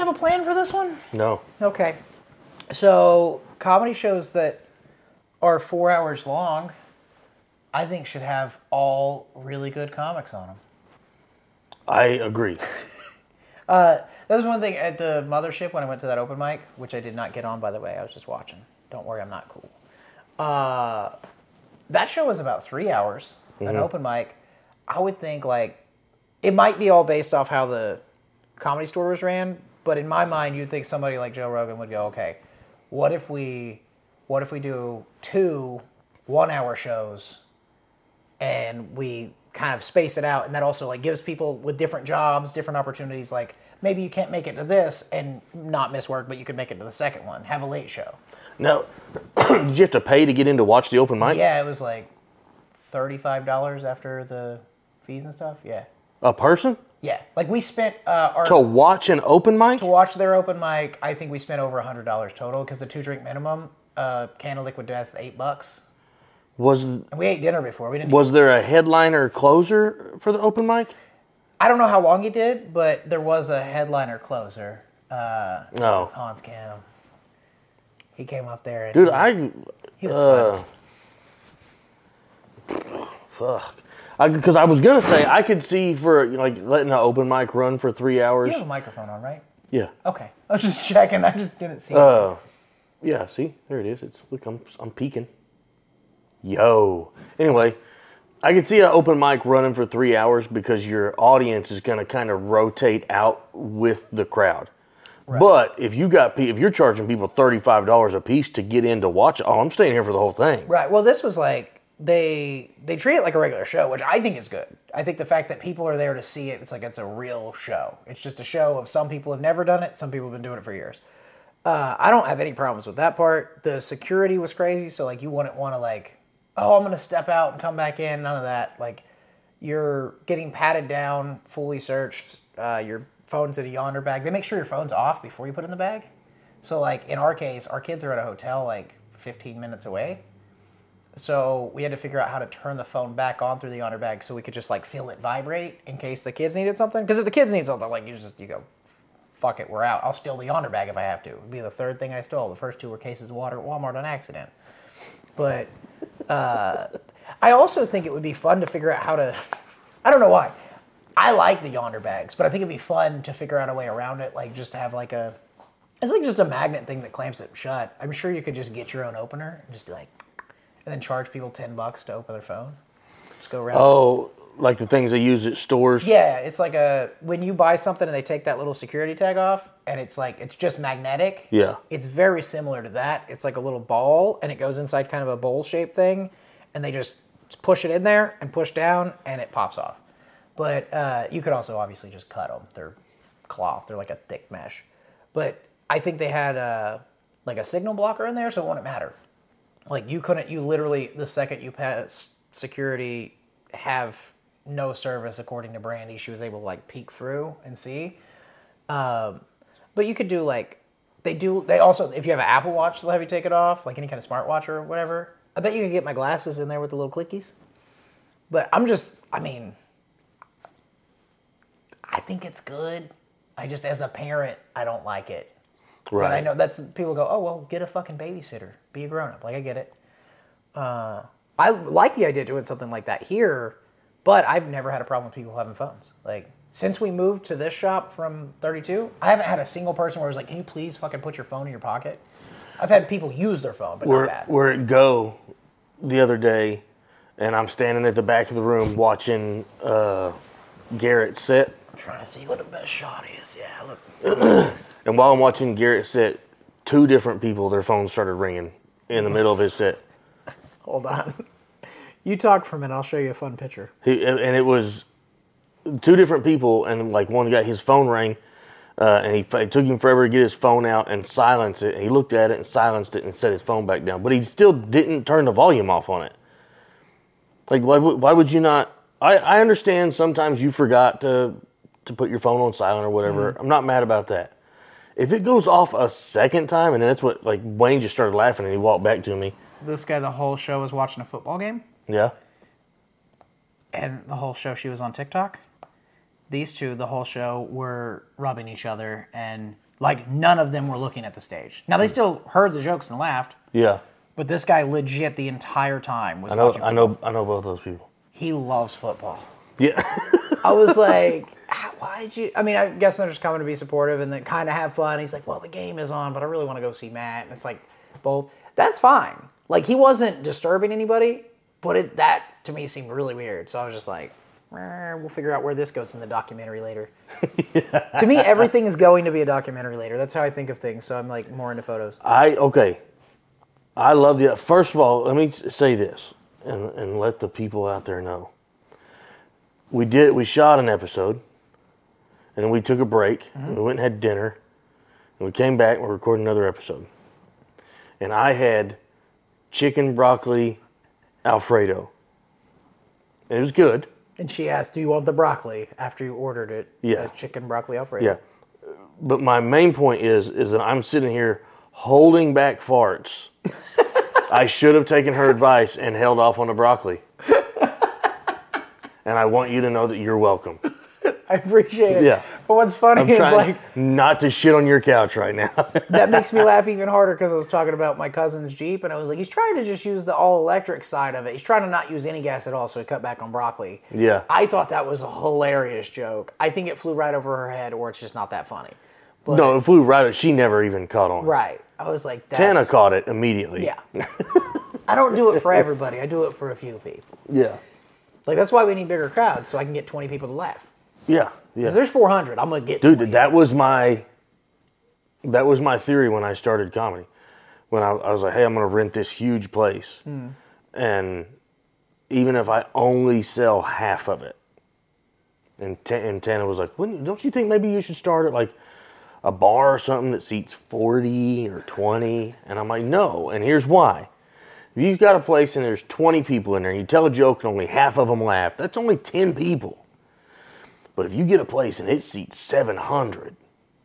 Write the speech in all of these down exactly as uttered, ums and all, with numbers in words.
have a plan for this one? No. Okay. So, comedy shows that are four hours long, I think should have all really good comics on them. I agree. uh, that was one thing at the Mothership when I went to that open mic, which I did not get on, by the way. I was just watching. Don't worry, I'm not cool. Uh, that show was about three hours, mm-hmm. an open mic. I would think, like, it might be all based off how the Comedy Store was ran, but in my mind, you'd think somebody like Joe Rogan would go, okay, what if we, what if we do two one-hour shows and we kind of space it out, and that also like gives people with different jobs, different opportunities, like maybe you can't make it to this and not miss work, but you could make it to the second one, have a late show. Now, did you have to pay to get in to watch the open mic? Yeah, it was like thirty-five dollars after the fees and stuff, yeah. A person? Yeah, like we spent uh, our... To watch an open mic? To watch their open mic, I think we spent over one hundred dollars total, because the two-drink minimum, uh, can of Liquid Death, eight bucks. Was and we ate dinner before. We didn't. Was there a headliner closer for the open mic? I don't know how long he did, but there was a headliner closer. Uh, oh, Hans Cam. He came up there and dude, he, I he was uh, fun. Fuck, because I, I was gonna say I could see for you know, like letting an open mic run for three hours. You have a microphone on, right? Yeah. Okay, I was just checking. I just didn't see. Uh, it. yeah. See, there it is. It's look, I'm I'm peeking. Yo. Anyway, I could see an open mic running for three hours because your audience is going to kind of rotate out with the crowd. Right. But if you got if you're charging people thirty-five dollars a piece to get in to watch, oh, I'm staying here for the whole thing. Right. Well, this was like they they treat it like a regular show, which I think is good. I think the fact that people are there to see it, it's like it's a real show. It's just a show of some people have never done it, some people have been doing it for years. Uh, I don't have any problems with that part. The security was crazy, so like you wouldn't want to like. Oh, I'm going to step out and come back in. None of that. Like, you're getting patted down, fully searched. Uh, your phone's in a yonder bag. They make sure your phone's off before you put it in the bag. So, like, in our case, our kids are at a hotel, like, fifteen minutes away. So we had to figure out how to turn the phone back on through the yonder bag so we could just, like, feel it vibrate in case the kids needed something. Because if the kids need something, like, you just, you go, fuck it, we're out. I'll steal the yonder bag if I have to. It'd be the third thing I stole. The first two were cases of water at Walmart on accident. But uh, I also think it would be fun to figure out how to, I don't know why. I like the yonder bags, but I think it'd be fun to figure out a way around it, like just to have like a, it's like just a magnet thing that clamps it shut. I'm sure you could just get your own opener and just be like, and then charge people ten bucks to open their phone. Just go around. Oh, like the things they use at stores? Yeah, it's like a, when you buy something and they take that little security tag off, and it's like, it's just magnetic. Yeah. It's very similar to that. It's like a little ball, and it goes inside kind of a bowl-shaped thing, and they just push it in there and push down, and it pops off. But uh, you could also obviously just cut them. They're cloth. They're like a thick mesh. But I think they had a, like a signal blocker in there, so it wouldn't matter. Like, you couldn't, you literally, the second you pass security, have no service, according to Brandy. She was able to, like, peek through and see. Um, but you could do, like, they do, they also, if you have an Apple Watch, they'll have you take it off, like any kind of smartwatch or whatever. I bet you could get my glasses in there with the little clickies. But I'm just, I mean, I think it's good. I just, as a parent, I don't like it. Right. But I know that's, people go, oh, well, get a fucking babysitter. Be a grown-up. Like, I get it. Uh, I like the idea of doing something like that here, but I've never had a problem with people having phones. Like, since we moved to this shop from thirty-two, I haven't had a single person where I was like, can you please fucking put your phone in your pocket? I've had people use their phone, but we're, not bad. We're at Go the other day, and I'm standing at the back of the room watching uh, Garrett sit. I'm trying to see what the best shot is. Yeah, look. And while I'm watching Garrett sit, two different people, their phones started ringing in the middle of his sit. Hold on. You talk for a minute. I'll show you a fun picture. He, and it was two different people, and like one guy, his phone rang, uh, and he it took him forever to get his phone out and silence it. And he looked at it and silenced it and set his phone back down. But he still didn't turn the volume off on it. Like, why, why would you not? I, I understand sometimes you forgot to to put your phone on silent or whatever. Mm. I'm not mad about that. If it goes off a second time, and that's what, like, Wayne just started laughing and he walked back to me. This guy, the whole show was watching a football game. Yeah. And the whole show she was on TikTok. These two, the whole show, were rubbing each other and Like, none of them were looking at the stage. Now, they still heard the jokes and laughed. Yeah. But this guy legit the entire time was I know, watching I football. know, I know both those people. He loves football. Yeah. I was like, why'd you... I mean, I guess they're just coming to be supportive and then kind of have fun. He's like, well, the game is on, but I really want to go see Matt. And it's like, both. That's fine. Like, he wasn't disturbing anybody, but it, that, to me, seemed really weird. So I was just like, eh, we'll figure out where this goes in the documentary later. Yeah. To me, everything is going to be a documentary later. That's how I think of things. So I'm, like, more into photos. I, okay. I love the... First of all, let me say this and, and let the people out there know. We did. We shot an episode, and then we took a break. Mm-hmm. And we went and had dinner, and we came back and we're recording another episode. And I had chicken broccoli Alfredo. And it was good. And she asked, do you want the broccoli after you ordered it? Yeah. The chicken broccoli Alfredo. Yeah. But my main point is, is that I'm sitting here holding back farts. I should have taken her advice and held off on the broccoli. And I want you to know that you're welcome. I appreciate it. Yeah. But what's funny I'm is trying like... not to shit on your couch right now. That makes me laugh even harder because I was talking about my cousin's Jeep and I was like, he's trying to just use the all-electric side of it. He's trying to not use any gas at all, so he cut back on broccoli. Yeah. I thought that was a hilarious joke. I think it flew right over her head or it's just not that funny. But, no, it flew right. She never even caught on. Right. I was like, that's... Tana caught it immediately. Yeah. I don't do it for everybody. I do it for a few people. Yeah. Like, that's why we need bigger crowds, so I can get twenty people to laugh. Yeah, yeah. If there's four hundred, I'm going to get Dude, twenty. that was my... That was my theory when I started comedy. When I, I was like, hey, I'm going to rent this huge place. Mm. And even if I only sell half of it. And, T- and Tana was like, well, don't you think maybe you should start at, like, a bar or something that seats forty or twenty? And I'm like, no. And here's why. If you've got a place and there's twenty people in there and you tell a joke and only half of them laugh, that's only ten people. But if you get a place and it seats seven hundred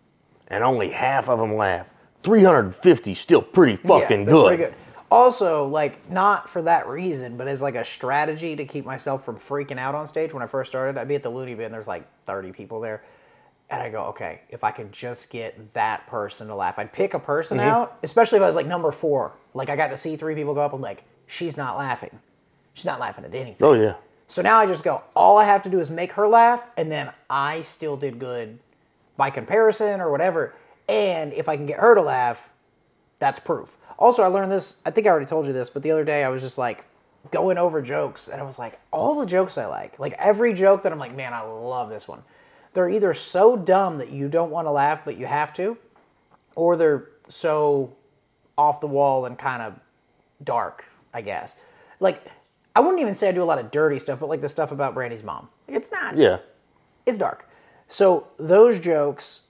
and only half of them laugh, three hundred fifty still pretty fucking yeah, that's good. Pretty good. Also, like, not for that reason, but as like a strategy to keep myself from freaking out on stage. When I first started, I'd be at the Looney Bin, there's like thirty people there. And I go, okay, if I could just get that person to laugh. I'd pick a person mm-hmm. out, especially if I was like number four. Like I got to see three people go up and like, she's not laughing. She's not laughing at anything. Oh, yeah. So now I just go, all I have to do is make her laugh, and then I still did good by comparison or whatever. And if I can get her to laugh, that's proof. Also, I learned this, I think I already told you this, but the other day I was just like going over jokes, and I was like, all the jokes I like, like every joke that I'm like, man, I love this one. They're either so dumb that you don't want to laugh, but you have to, or they're so off the wall and kind of dark, I guess. Like, I wouldn't even say I do a lot of dirty stuff, but like the stuff about Brandy's mom. It's not. Yeah. It's dark. So those jokes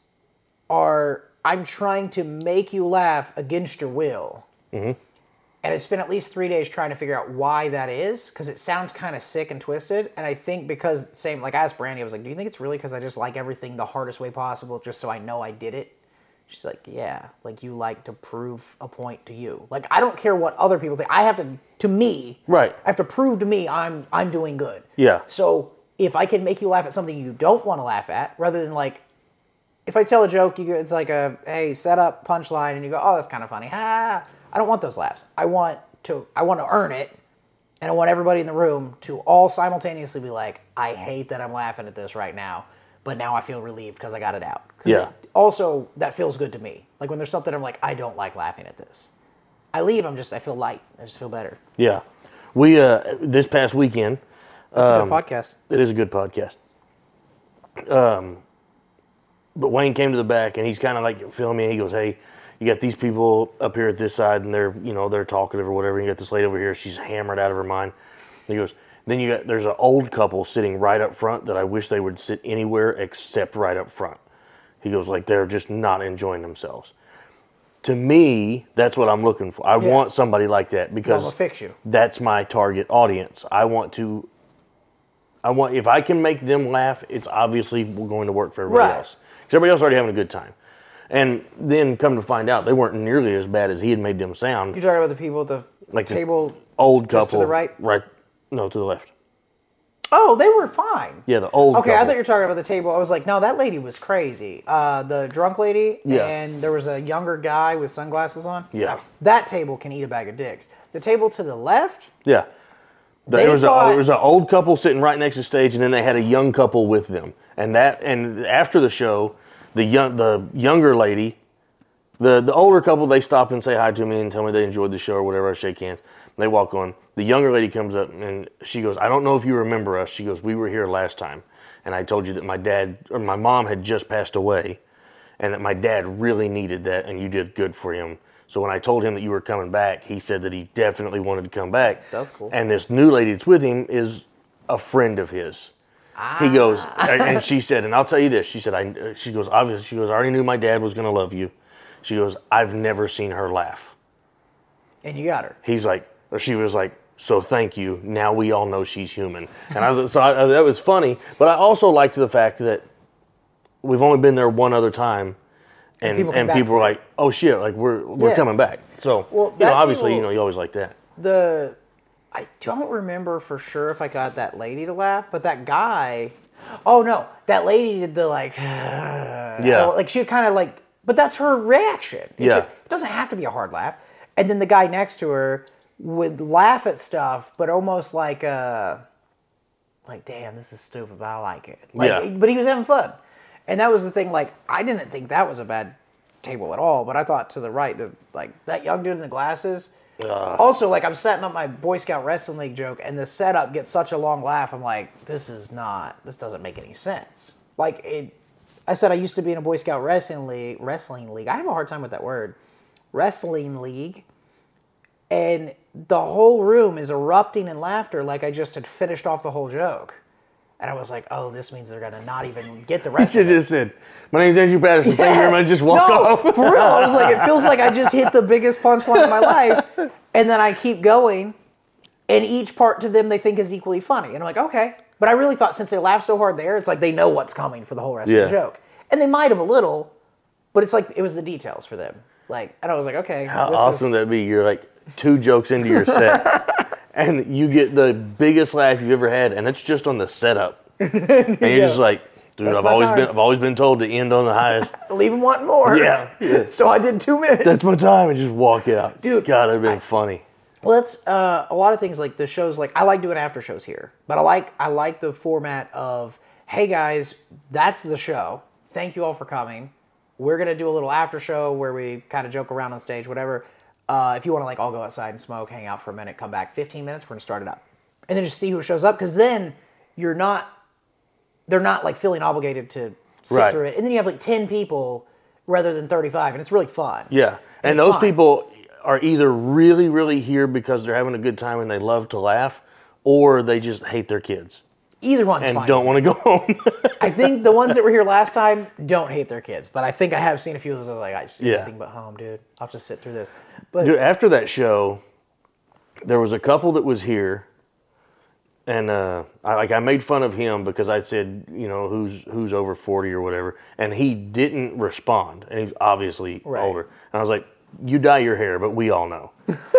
are, I'm trying to make you laugh against your will. Mm-hmm. And it's been at least three days trying to figure out why that is, because it sounds kind of sick and twisted. And I think because, same, like I asked Brandy, I was like, do you think it's really because I just like everything the hardest way possible just so I know I did it? She's like, yeah, like you like to prove a point to you. Like, I don't care what other people think. I have to, to me, right. I have to prove to me I'm I'm doing good. Yeah. So if I can make you laugh at something you don't want to laugh at, rather than like, if I tell a joke, you it's like a, hey, set up punchline, and you go, oh, that's kind of funny. Ha! I don't want those laughs. I want to I want to earn it, and I want everybody in the room to all simultaneously be like, I hate that I'm laughing at this right now, but now I feel relieved because I got it out. Yeah. It, also, that feels good to me. Like when there's something I'm like, I don't like laughing at this. I leave, I'm just, I feel light. I just feel better. Yeah. We, uh, this past weekend. That's um, a good podcast. It is a good podcast. Um, but Wayne came to the back and he's kind of like filming me. He goes, hey, you got these people up here at this side and they're, you know, they're talkative or whatever. And you got this lady over here. She's hammered out of her mind. And he goes, then you got, there's an old couple sitting right up front that I wish they would sit anywhere except right up front. He goes, like, they're just not enjoying themselves. To me, that's what I'm looking for. I yeah. want somebody like that because I'll fix you. That's my target audience. I want to, I want, if I can make them laugh, it's obviously going to work for everybody right. else. Because everybody else is already having a good time. And then come to find out, they weren't nearly as bad as he had made them sound. You're talking about the people at the like table the old couple. just to the right? Right, no, to the left. Oh, they were fine. Yeah, the old Okay, couple. I thought you were talking about the table. I was like, no, that lady was crazy. Uh, the drunk lady, Yeah. and there was a younger guy with sunglasses on. Yeah. That table can eat a bag of dicks. The table to the left, Yeah. The- They There was, a, thought- there was an old couple sitting right next to stage, and then they had a young couple with them. And that, and after the show, the young, the younger lady, the the older couple, they stop and say hi to me and tell me they enjoyed the show or whatever. I shake hands. They walk on. The younger lady comes up and she goes, "I don't know if you remember us." She goes, "We were here last time, and I told you that my dad or my mom had just passed away, and that my dad really needed that, and you did good for him. So when I told him that you were coming back, he said that he definitely wanted to come back." That's cool. And this new lady that's with him is a friend of his. He goes, and she said, and I'll tell you this. She said, I. She goes, obviously, she goes, I already knew my dad was going to love you. She goes, I've never seen her laugh. and you got her. He's like, or she was like, so thank you. Now we all know she's human. And I was, so I, that was funny. But I also liked the fact that we've only been there one other time, and And and people people, came back were for it. like, oh shit, like we're we're Yeah. coming back. So Well, you know, that's obviously, evil. you know, you always like that. The I don't remember for sure if I got that lady to laugh, but that guy. Oh no, that lady did the like. Yeah. like she kind of like, but that's her reaction. It's Yeah. a- it doesn't have to be a hard laugh. And then the guy next to her would laugh at stuff, but almost like uh like damn, this is stupid, but I like it. Like, Yeah. but he was having fun, and that was the thing. Like I didn't think that was a bad table at all, but I thought to the right, the like that young dude in the glasses. Also, like I'm setting up my Boy Scout Wrestling League joke, and the setup gets such a long laugh. I'm like, this is not, this doesn't make any sense. Like it, I said I used to be in a Boy Scout Wrestling League. Wrestling League. I have a hard time with that word. Wrestling League, and the whole room is erupting in laughter, like I just had finished off the whole joke, and I was like, oh, this means they're gonna not even get the rest You of it. just said, my name's Andrew Patterson. Thank you very much. Just walk no, off. for real. I was like, it feels like I just hit the biggest punchline of my life, and then I keep going, and each part to them they think is equally funny, and I'm like, okay. But I really thought since they laughed so hard there, it's like they know what's coming for the whole rest Yeah. of the joke, and they might have a little, but it's like it was the details for them. Like, and I was like, okay, How this awesome is, that'd be. You're like two jokes into your set, and you get the biggest laugh you've ever had, and it's just on the setup. And you're Yeah. just like, dude, That's I've my always time. been I've always been told to end on the highest. leave them wanting more. Yeah. Yeah. So I did two minutes. That's my time, and just walk out. Dude, God, that'd been funny. Well, that's uh, a lot of things like the shows. Like I like doing after shows here, but I like I like the format of, hey guys, that's the show. Thank you all for coming. We're gonna do a little after show where we kind of joke around on stage, whatever. Uh, if you want to like all go outside and smoke, hang out for a minute, come back. fifteen minutes, we're gonna start it up, and then just see who shows up, because then you're not. They're not like feeling obligated to sit Right. through it, and then you have like ten people rather than thirty-five, and it's really fun. Yeah, and it's those fine. people are either really, really here because they're having a good time and they love to laugh, or they just hate their kids Either one's and fine. don't want to go home. I think the ones that were here last time don't hate their kids, but I think I have seen a few of those that are like, I just do Yeah. anything but home, dude. I'll just sit through this. But Dude, after that show, there was a couple that was here, and uh, I, like I made fun of him because I said, you know, who's who's over forty or whatever, and he didn't respond, and he's obviously Right. older. And I was like, you dye your hair, but we all know.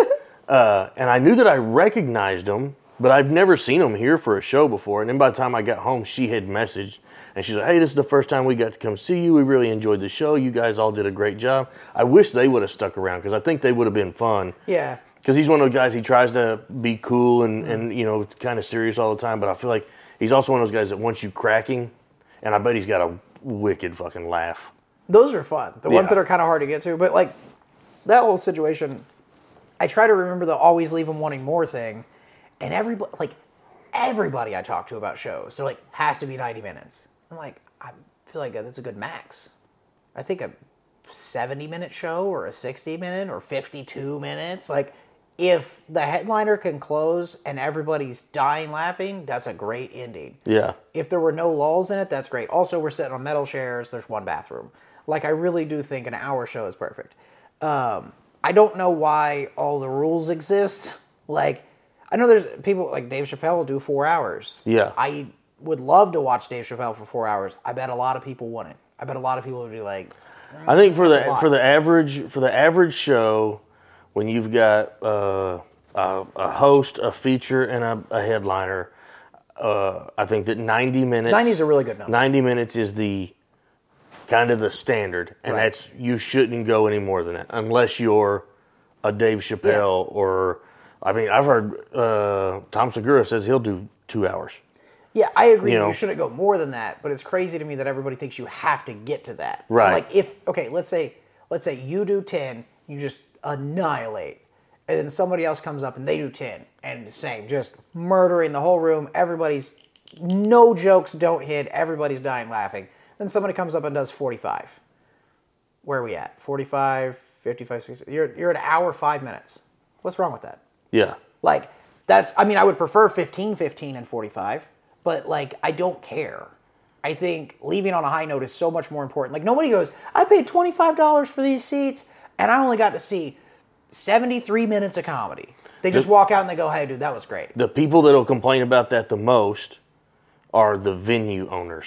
uh, and I knew that I recognized him, but I've never seen him here for a show before. And then by the time I got home, she had messaged, and she's like, hey, this is the first time we got to come see you. We really enjoyed the show. You guys all did a great job. I wish they would have stuck around because I think they would have been fun. yeah, Because he's one of those guys, he tries to be cool and, and you know, kind of serious all the time. But I feel like he's also one of those guys that once you crack him, and I bet he's got a wicked fucking laugh. those are fun. The ones Yeah. that are kind of hard to get to, but like that whole situation, I try to remember the always leave them wanting more thing, and everybody, like everybody I talk to about shows, they're like, has to be ninety minutes. I'm like, I feel like that's a good max. I think a seventy minute show or a sixty minute or fifty-two minutes, like if the headliner can close and everybody's dying laughing, that's a great ending. Yeah. If there were no lulls in it, that's great. Also, we're sitting on metal chairs. There's one bathroom. Like, I really do think an hour show is perfect. Um, I don't know why all the rules exist. Like, I know there's people like Dave Chappelle will do four hours. Yeah. I would love to watch Dave Chappelle for four hours. I bet a lot of people wouldn't. I bet a lot of people would be like, I think for That's a the lot. for the average for the average show, when you've got uh, a, a host, a feature, and a, a headliner, uh, I think that ninety minutes. ninety is a really good number. ninety minutes is the kind of the standard, and Right. that's you shouldn't go any more than that unless you're a Dave Chappelle or. I mean, I've heard uh, Tom Segura says he'll do two hours. Yeah, I agree. You You, know. shouldn't go more than that, but it's crazy to me that everybody thinks you have to get to that. Right. Like if okay, let's say let's say you do ten, you just annihilate, and then somebody else comes up and they do ten, and the same, just murdering the whole room. Everybody's no jokes don't hit. Everybody's dying laughing. Then somebody comes up and does forty-five. Where are we at? forty-five, fifty-five, sixty. You're you're an hour five minutes. What's wrong with that? Yeah. Like, that's, I mean, I would prefer fifteen, fifteen, and forty-five, but, like, I don't care. I think leaving on a high note is so much more important. Like, nobody goes, I paid twenty-five dollars for these seats, and I only got to see seventy-three minutes of comedy. They just walk out and they go, hey, dude, that was great. The people that'll complain about that the most are the venue owners.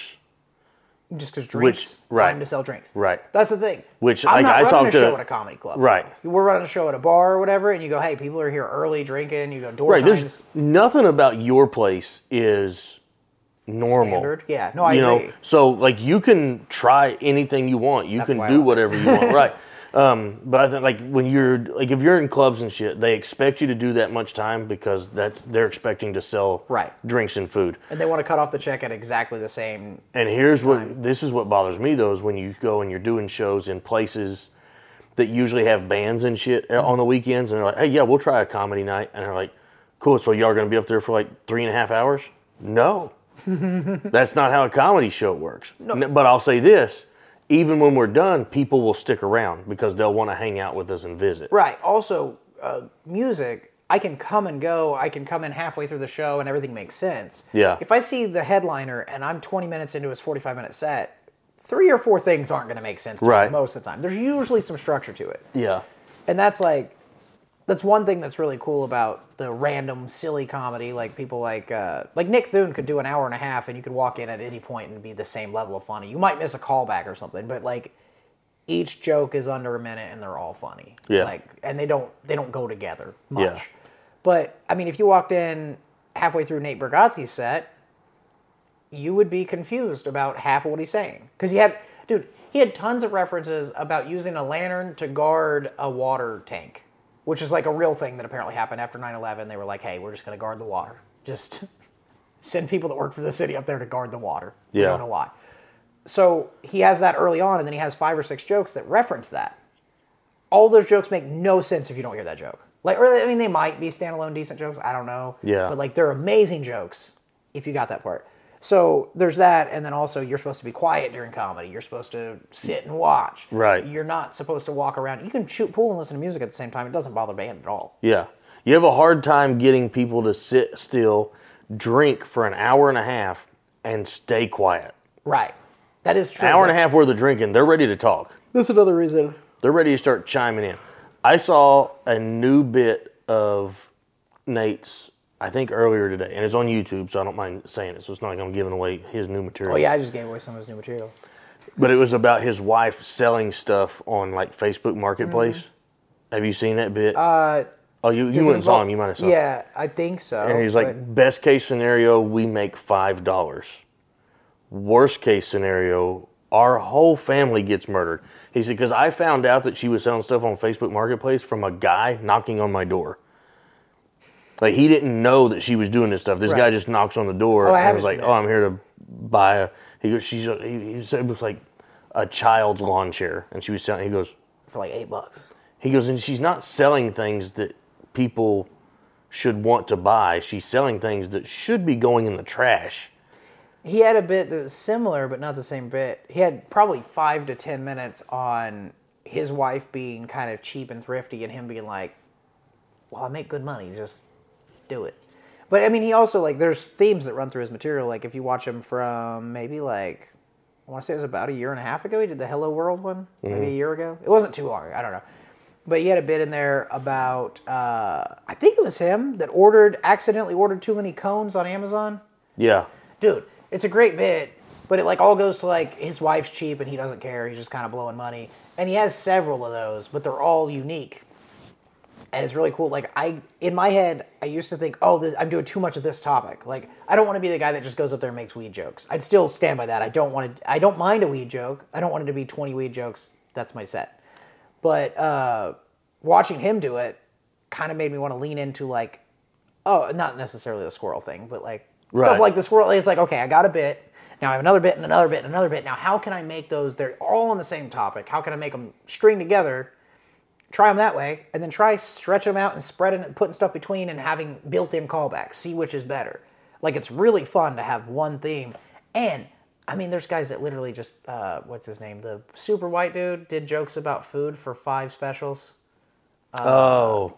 Just because drinks, right. time to sell drinks. Right. That's the thing. Which, I'm like, not I running talked a to- show at a comedy club. Right. We're running a show at a bar or whatever, and you go, hey, people are here early drinking. You go, door Right. times. There's nothing about your place is normal. Standard. Yeah. No, I you agree. know, so like you can try anything you want. You That's can why I do love it. whatever you want. Right. Um, but I think like when you're like if you're in clubs and shit, they expect you to do that much time because that's they're expecting to sell Right. drinks and food. And they want to cut off the check at exactly the same. And here's what this is what bothers me though is when you go and you're doing shows in places that usually have bands and shit on the weekends, and they're like, hey, yeah, we'll try a comedy night, and they're like, cool, so y'all are gonna be up there for like three and a half hours? No, that's not how a comedy show works. No. But I'll say this. Even when we're done, people will stick around because they'll want to hang out with us and visit. Right. Also, uh, music, I can come and go. I can come in halfway through the show and everything makes sense. Yeah. If I see the headliner and I'm twenty minutes into his forty-five minute set, three or four things aren't going to make sense to Right. me most of the time. There's usually some structure to it. Yeah. And that's like, that's one thing that's really cool about the random, silly comedy. Like people like, uh, like Nick Thune could do an hour and a half and you could walk in at any point and be the same level of funny. You might miss a callback or something, but like each joke is under a minute and they're all funny. Yeah. Like, and they don't, they don't go together much. Yeah. But I mean, if you walked in halfway through Nate Bargatze's set, you would be confused about half of what he's saying. Because he had, dude, he had tons of references about using a lantern to guard a water tank, which is like a real thing that apparently happened after nine eleven. They were like, hey, we're just going to guard the water. Just send people that work for the city up there to guard the water. We Yeah. don't know why. So he has that early on, and then he has five or six jokes that reference that. All those jokes make no sense if you don't hear that joke. Like, or I mean, they might be standalone decent jokes. I don't know. Yeah. But like, they're amazing jokes if you got that part. So there's that, and then also you're supposed to be quiet during comedy. You're supposed to sit and watch. Right. You're not supposed to walk around. You can shoot pool and listen to music at the same time. It doesn't bother band at all. Yeah. You have a hard time getting people to sit still, drink for an hour and a half, and stay quiet. Right. That is true. An hour and a That's- half worth of drinking, they're ready to talk. That's another reason. They're ready to start chiming in. I saw a new bit of Nate's, I think earlier today, and it's on YouTube, so I don't mind saying it, so it's not like I'm giving away his new material. Oh yeah, I just gave away some of his new material. But it was about his wife selling stuff on like Facebook Marketplace. Have you seen that bit? Uh, oh, you, you does it went and saw involve- him. You might have saw him. Yeah, I think so. And he's like, but- best case scenario, we make five dollars. Worst case scenario, our whole family gets murdered. He said, because I found out that she was selling stuff on Facebook Marketplace from a guy knocking on my door. Like, he didn't know that she was doing this stuff. This Right. guy just knocks on the door Oh, I and haven't was like, seen oh, I'm here to buy a, he goes, she's, a, he, he said it was like a child's lawn chair. And she was selling, he goes, for like eight bucks. he goes, and she's not selling things that people should want to buy. She's selling things that should be going in the trash. He had a bit that's similar, but not the same bit. He had probably five to ten minutes on his wife being kind of cheap and thrifty, and him being like, "Well, I make good money, just do it." But I mean, he also like there's themes that run through his material. Like if you watch him from maybe like I want to say it was about a year and a half ago. He did the Hello World one, maybe a year ago. It wasn't too long. I don't know. But he had a bit in there about uh, I think it was him that ordered accidentally ordered too many cones on Amazon. Yeah. Dude, it's a great bit, but it like all goes to like his wife's cheap and he doesn't care. He's just kind of blowing money. And he has several of those, but they're all unique. And it's really cool. Like I, in my head, I used to think, oh, this, I'm doing too much of this topic. Like I don't want to be the guy that just goes up there and makes weed jokes. I'd still stand by that. I don't want to. I don't mind a weed joke. I don't want it to be twenty weed jokes. That's my set. But uh, watching him do it kind of made me want to lean into like, oh, not necessarily the squirrel thing, but like Right. stuff like the squirrel. It's like, okay, I got a bit. Now I have another bit and another bit and another bit. Now how can I make those? They're all on the same topic. How can I make them string together? Try them that way, and then try stretch them out and spreading and putting stuff between and having built-in callbacks. See which is better. Like it's really fun to have one theme. And I mean, there's guys that literally just uh, what's his name? The super white dude did jokes about food for five specials. Uh, oh.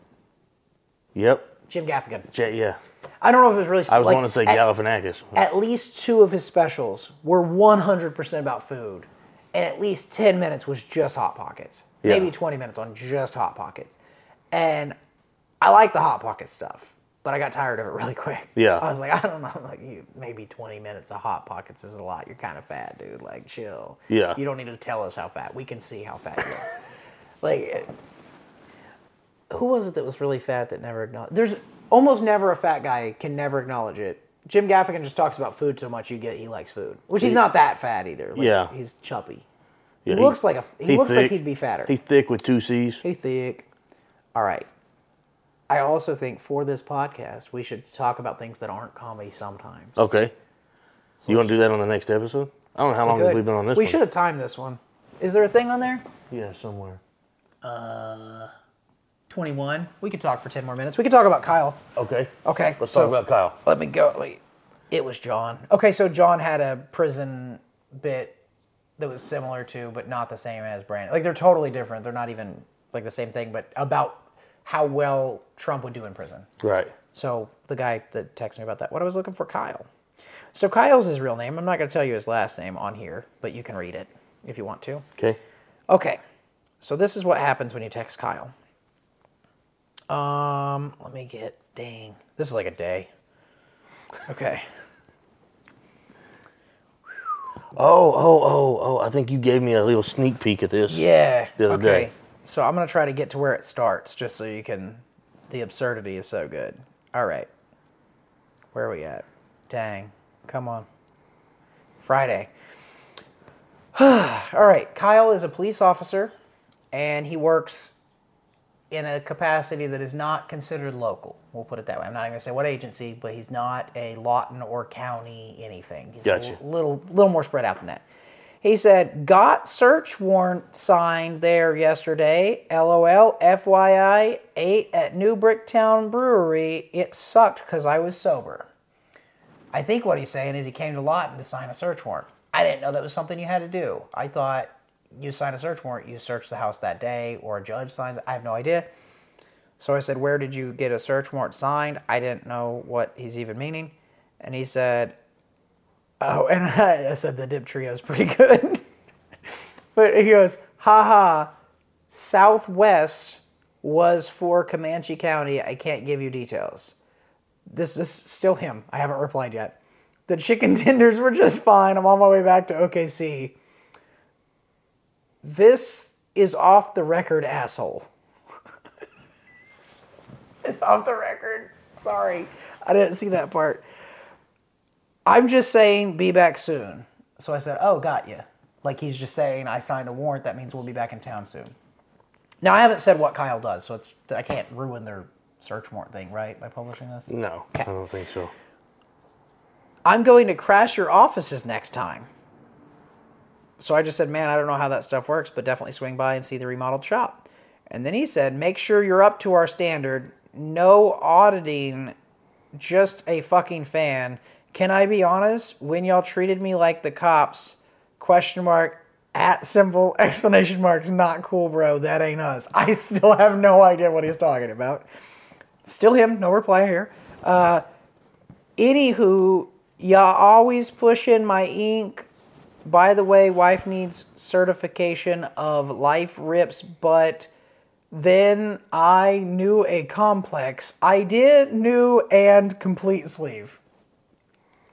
Yep. Jim Gaffigan. J- yeah. I don't know if it was really. I was like, going to say at, Galifianakis. At least two of his specials were one hundred percent about food, and at least ten minutes was just Hot Pockets. Yeah. Maybe twenty minutes on just Hot Pockets. And I like the Hot Pocket stuff, but I got tired of it really quick. Yeah. I was like, I don't know, like you, maybe twenty minutes of Hot Pockets is a lot. You're kind of fat, dude. Like, chill. Yeah. You don't need to tell us how fat. We can see how fat you are. Like, who was it that was really fat that never acknowledged? There's almost never a fat guy can never acknowledge it. Jim Gaffigan just talks about food so much you get he likes food, which he's not that fat either. Like, yeah. He's chubby. Yeah, he, looks like a. He, he looks thick. like he'd be fatter. He's thick with two C's. He's thick. All right. I also think for this podcast we should talk about things that aren't comedy sometimes. Okay. So you want to do that on the next episode? I don't know how long have we been on this we one. We should have timed this one. Is there a thing on there? Yeah, somewhere. Uh, twenty-one. We could talk for ten more minutes. We could talk about Kyle. Okay. Okay. Let's so talk about Kyle. Let me go. Wait. It was John. Okay, so John had a prison bit that was similar to, but not the same as Brandon. Like, they're totally different. They're not even, like, the same thing, but about how well Trump would do in prison. Right. So, the guy that texted me about that, what I was looking for, Kyle. So, Kyle's his real name. I'm not going to tell you his last name on here, but you can read it if you want to. Okay. Okay. So, this is what happens when you text Kyle. Um, let me get, dang. This is like a day. Okay. Oh, oh, oh, oh! I think you gave me a little sneak peek at this. Yeah. The other okay. day. So I'm gonna try to get to where it starts, just so you can. The absurdity is so good. All right. Where are we at? Dang. Come on. Friday. All right. Kyle is a police officer, and he works in a capacity that is not considered local. We'll put it that way. I'm not even going to say what agency, but he's not a Lawton or county anything. He's Gotcha. a little, little more spread out than that. He said, got search warrant signed there yesterday. LOL, F Y I, ate at New Bricktown Brewery. It sucked because I was sober. I think what he's saying is he came to Lawton to sign a search warrant. I didn't know that was something you had to do. I thought you sign a search warrant, you search the house that day, or a judge signs it. I have no idea. So I said, where did you get a search warrant signed? I didn't know what he's even meaning. And he said, oh, and I, I said the dip trio is pretty good. But he goes, haha, Southwest was for Comanche County. I can't give you details. This is still him. I haven't replied yet. The chicken tenders were just fine. I'm on my way back to O K C. This is off the record, asshole. It's off the record. Sorry. I didn't see that part. I'm just saying, be back soon. So I said, oh, got you. Like he's just saying, I signed a warrant. That means we'll be back in town soon. Now, I haven't said what Kyle does, so it's I can't ruin their search warrant thing, right, by publishing this? No, okay. I don't think so. I'm going to crash your offices next time. So I just said, man, I don't know how that stuff works, but definitely swing by and see the remodeled shop. And then he said, make sure you're up to our standard. No auditing, just a fucking fan. Can I be honest? When y'all treated me like the cops, question mark, at symbol, explanation marks, not cool, bro. That ain't us. I still have no idea what he's talking about. Still him, no reply here. Uh, anywho, y'all always push in my ink. By the way, wife needs certification of life rips, but then I knew a complex. I did new and complete sleeve.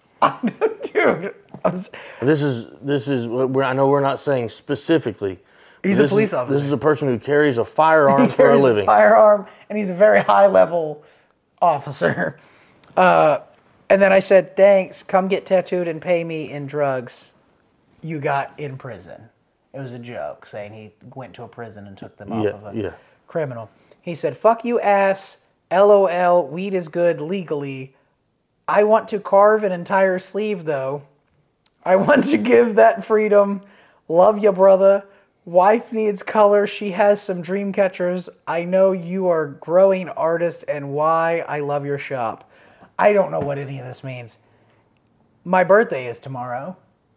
Dude. I was, This is this is we're, I know we're not saying specifically, He's this a police is, officer. This is a person who carries a firearm he for a carries living. firearm, and he's a very high-level officer. Uh, and then I said, thanks, come get tattooed and pay me in drugs you got in prison. It was a joke, saying he went to a prison and took them off Yeah, of a yeah. criminal. He said, fuck you, ass, LOL, weed is good legally. I want to carve an entire sleeve, though. I want to give that freedom. Love ya, brother. Wife needs color. She has some dream catchers. I know you are a growing artist and why I love your shop. I don't know what any of this means. My birthday is tomorrow.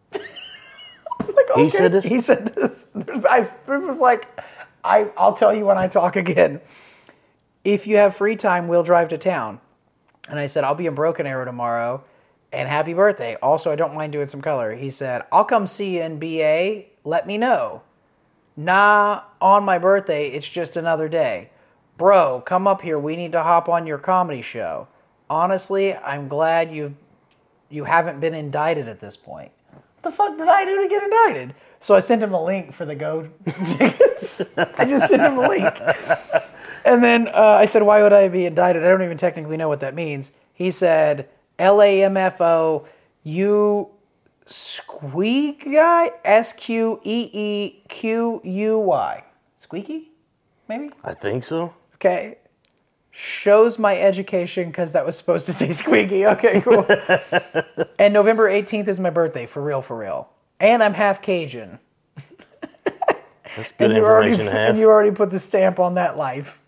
I'm like, okay. He said this? He said this. There's, I, this is like, I, I'll tell you when I talk again. If you have free time, we'll drive to town. And I said, I'll be in Broken Arrow tomorrow. And happy birthday. Also, I don't mind doing some color. He said, I'll come see you in B A. Let me know. Nah, on my birthday, it's just another day. Bro, come up here. We need to hop on your comedy show. Honestly, I'm glad you've, you haven't been indicted at this point. What the fuck did I do to get indicted? So I sent him a link for the Go tickets. I just sent him a link. And then uh, I said, why would I be indicted? I don't even technically know what that means. He said, L A M F O, you squeak guy? S Q E E Q U Y. Squeaky? Maybe? I think so. Okay. Shows my education because that was supposed to say squeaky. Okay, cool. And November eighteenth is my birthday, for real, for real. And I'm half Cajun. That's good and you information already, to have. And you already put the stamp on that life.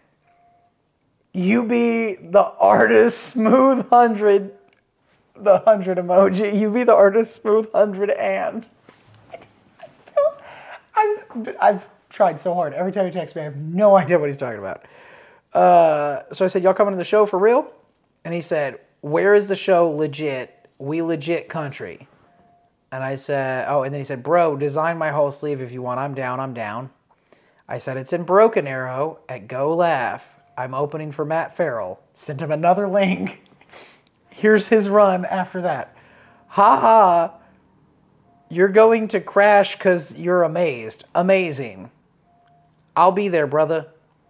You be the artist smooth hundred, the hundred emoji. You be the artist smooth hundred and. I still, I've, I've tried so hard. Every time he texts me, I have no idea what he's talking about. Uh, so I said, y'all coming to the show for real? And he said, where is the show legit? We legit country. And I said, oh, and then he said, bro, design my whole sleeve if you want. I'm down, I'm down. I said, it's in Broken Arrow at Go Laugh. I'm opening for Matt Farrell. Sent him another link. Here's his run after that. Ha ha. You're going to crash because you're amazed. Amazing. I'll be there, brother.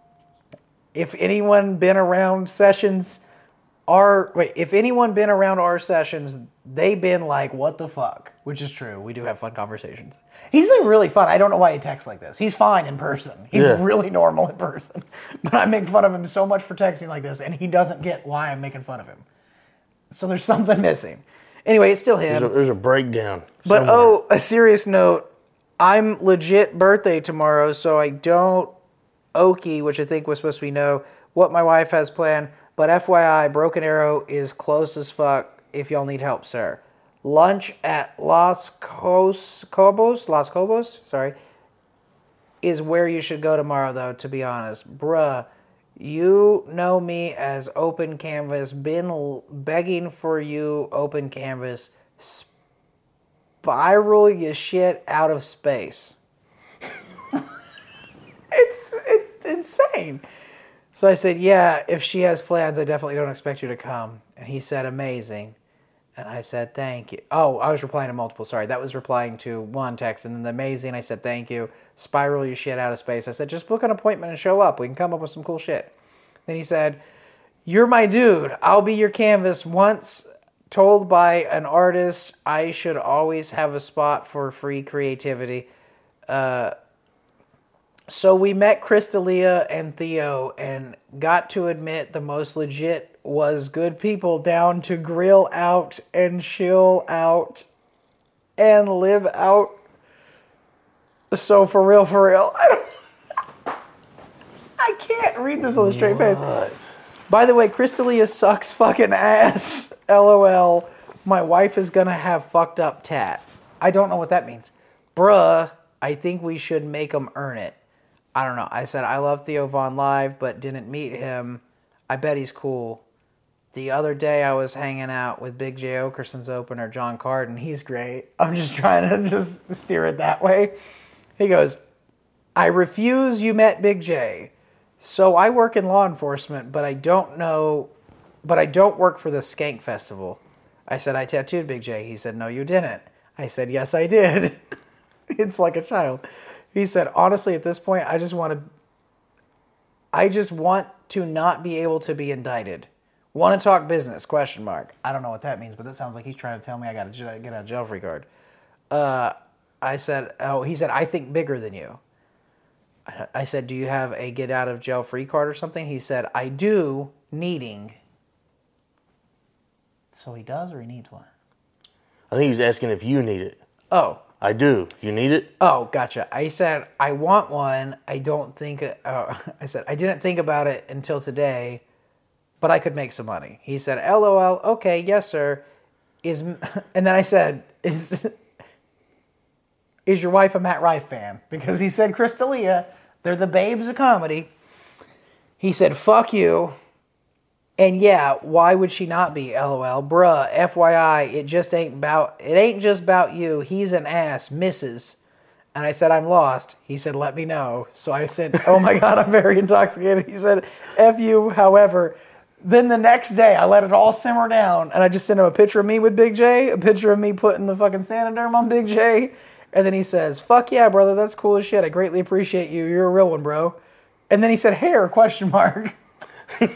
If anyone been around sessions, our wait, if anyone been around our sessions, they been like, what the fuck? Which is true. We do have fun conversations. He's like really fun. I don't know why he texts like this. He's fine in person. He's Yeah. really normal in person. But I make fun of him so much for texting like this, and he doesn't get why I'm making fun of him. So there's something missing. Anyway, it's still him. There's a, there's a breakdown. But somewhere. oh, a serious note. I'm legit birthday tomorrow, so I don't okie, which I think was supposed to be no, what my wife has planned. But F Y I, Broken Arrow is close as fuck if y'all need help, sir. Lunch at Las Cos- Cobos, Las Cobos, sorry, is where you should go tomorrow, though, to be honest. Bruh, you know me as Open Canvas, been l- begging for you, Open Canvas, spiral your shit out of space. it's, it's insane. So I said, yeah, if she has plans, I definitely don't expect you to come. And he said, amazing. And I said, thank you. Oh, I was replying to multiple. Sorry, that was replying to one text. And then the amazing, I said, thank you. Spiral your shit out of space. I said, just book an appointment and show up. We can come up with some cool shit. Then he said, you're my dude. I'll be your canvas. Once told by an artist, I should always have a spot for free creativity. Uh, so we met Crystalia and Theo and got to admit the most legit was good people down to grill out and chill out and live out. So for real, for real. I don't, I can't read this with a straight face. What? By the way, Crystalia sucks fucking ass. LOL. My wife is gonna have fucked up tat. I don't know what that means. Bruh, I think we should make them earn it. I don't know. I said I love Theo Von live, but didn't meet him. I bet he's cool. The other day I was hanging out with Big J Okerson's opener, John Carden. He's great. I'm just trying to just steer it that way. He goes, I refuse you met Big J. So I work in law enforcement, but I don't know, but I don't work for the Skank Festival. I said, I tattooed Big J. He said, no, you didn't. I said, yes, I did. It's like a child. He said, honestly, at this point, I just want to, I just want to not be able to be indicted. Want to talk business, question mark. I don't know what that means, but that sounds like he's trying to tell me I got to get a jail free card. Uh, I said, oh, he said, I think bigger than you. I said, do you have a get out of jail free card or something? He said, I do, needing. So he does or he needs one? I think he was asking if you need it. Oh. I do. You need it? Oh, gotcha. I said, I want one. I don't think, uh, I said, I didn't think about it until today, but I could make some money. He said, LOL, okay, yes, sir. Is, and then I said, is, is your wife a Matt Rife fan? Because he said, Chris D'Elia, they're the babes of comedy. He said, fuck you. And yeah, why would she not be? LOL. Bruh, F Y I, it just ain't about, it ain't just about you. He's an ass, missus. And I said, I'm lost. He said, let me know. So I said, oh my God, I'm very intoxicated. He said, F you, however. Then the next day, I let it all simmer down. And I just sent him a picture of me with Big J, a picture of me putting the fucking Sanoderm on Big J. And then he says, fuck yeah, brother, that's cool as shit. I greatly appreciate you. You're a real one, bro. And then he said, hair, question mark. And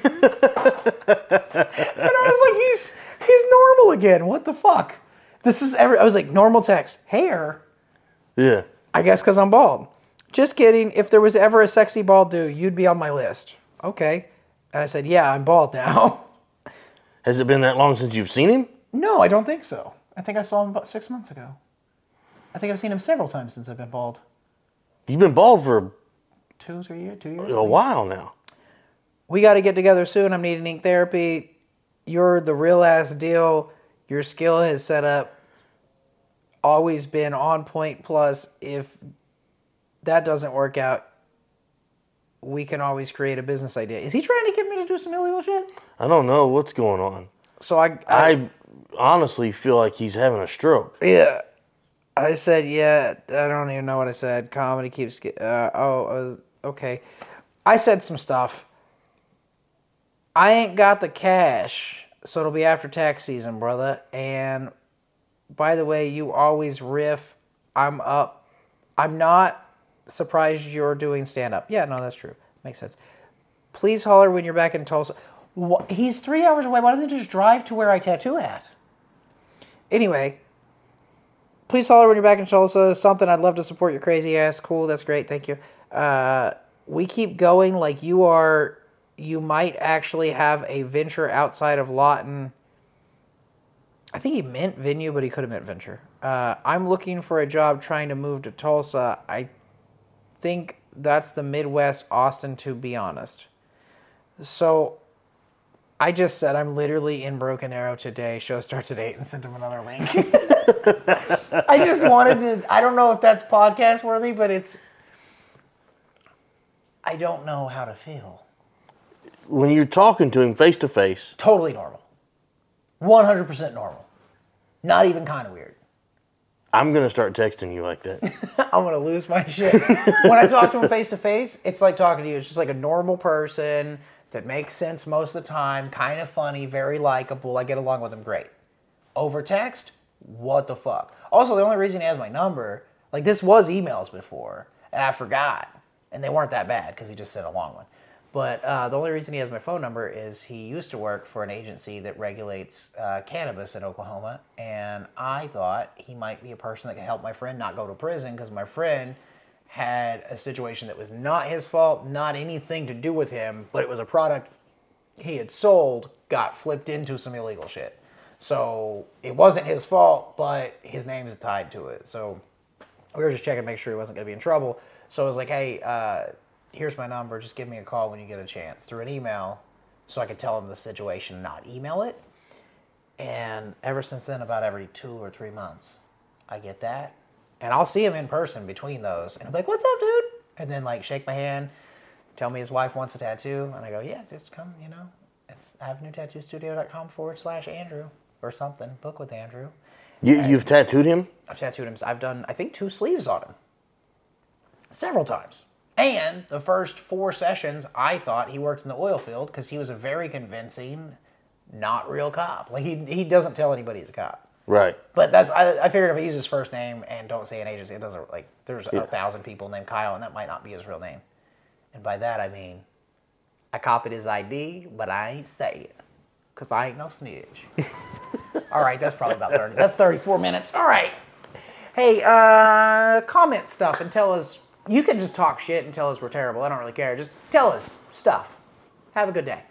I was like, he's he's normal again. What the fuck? This is every. I was like, normal text. Hair? Yeah. I guess because I'm bald. Just kidding. If there was ever a sexy bald dude, you'd be on my list. Okay. And I said, yeah, I'm bald now. Has it been that long since you've seen him? No, I don't think so. I think I saw him about six months ago. I think I've seen him several times since I've been bald. You've been bald for two, three years, two years. A while now. We got to get together soon. I'm needing ink therapy. You're the real ass deal. Your skill has set up. Always been on point. Plus, if that doesn't work out, we can always create a business idea. Is he trying to get me to do some illegal shit? I don't know what's going on. So I, I, I honestly feel like he's having a stroke. Yeah. I said, yeah, I don't even know what I said. Comedy keeps, uh, oh, uh, okay. I said some stuff. I ain't got the cash, so it'll be after tax season, brother. And by the way, you always riff. I'm up. I'm not surprised you're doing stand-up. Yeah, no, that's true. Makes sense. Please holler when you're back in Tulsa. What? He's three hours away. Why doesn't he just drive to where I tattoo at? Anyway, please holler when you're back in Tulsa. Something I'd love to support your crazy ass. Cool, that's great. Thank you. Uh, we keep going like you are... You might actually have a venture outside of Lawton. I think he meant venue, but he could have meant venture. Uh, I'm looking for a job trying to move to Tulsa. I think that's the Midwest Austin, to be honest. So I just said I'm literally in Broken Arrow today. Show starts at eight and sent him another link. I just wanted to, I don't know if that's podcast worthy, but it's, I don't know how to feel. When you're talking to him face to face. Totally normal. one hundred percent normal. Not even kind of weird. I'm going to start texting you like that. I'm going to lose my shit. When I talk to him face to face, it's like talking to you. It's just like a normal person that makes sense most of the time, kind of funny, very likable. I get along with him great. Over text, what the fuck? Also, the only reason he has my number, like this was emails before, and I forgot. And they weren't that bad because he just sent a long one. But uh, the only reason he has my phone number is he used to work for an agency that regulates uh, cannabis in Oklahoma, and I thought he might be a person that could help my friend not go to prison because my friend had a situation that was not his fault, not anything to do with him, but it was a product he had sold, got flipped into some illegal shit. So it wasn't his fault, but his name is tied to it. So we were just checking to make sure he wasn't going to be in trouble. So I was like, hey, uh, here's my number. Just give me a call when you get a chance through an email so I could tell him the situation, not email it. And ever since then, about every two or three months, I get that. And I'll see him in person between those. And I'm like, what's up, dude? And then, like, shake my hand, tell me his wife wants a tattoo. And I go, yeah, just come, you know. It's avenue tattoo studio dot com forward slash Andrew or something. Book with Andrew. You, and you've tattooed him? I've tattooed him. I've done, I think, two sleeves on him. Several times. And the first four sessions, I thought he worked in the oil field because he was a very convincing, not real cop. Like, he he doesn't tell anybody he's a cop. Right. But that's I, I figured if I use his first name and don't say an agency, it doesn't like there's Yeah. a thousand people named Kyle, and that might not be his real name. And by that I mean I copied his I D, but I ain't say it because I ain't no snitch. All right, that's probably about thirty. That's thirty-four minutes. All right. Hey, uh, comment stuff and tell us. You can just talk shit and tell us we're terrible. I don't really care. Just tell us stuff. Have a good day.